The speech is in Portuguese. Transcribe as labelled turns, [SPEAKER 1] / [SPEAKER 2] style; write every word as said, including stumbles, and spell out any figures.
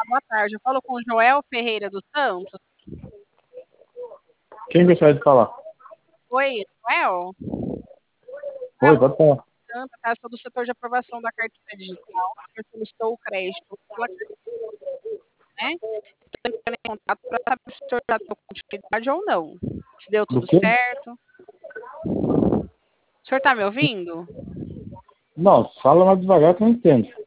[SPEAKER 1] boa tarde. Eu falo com o Joel Ferreira dos Santos.
[SPEAKER 2] Quem gostaria de falar?
[SPEAKER 1] Oi, Joel?
[SPEAKER 2] Oi, pode falar.
[SPEAKER 1] Eu sou do setor de aprovação da carteira digital. Eu solicitou o crédito pela né? Estou entrando em contato para saber se o senhor já deu continuidade ou não. Se deu
[SPEAKER 2] Do
[SPEAKER 1] tudo
[SPEAKER 2] quê?
[SPEAKER 1] certo. O senhor está me ouvindo?
[SPEAKER 2] Não, fala mais devagar que eu não entendo.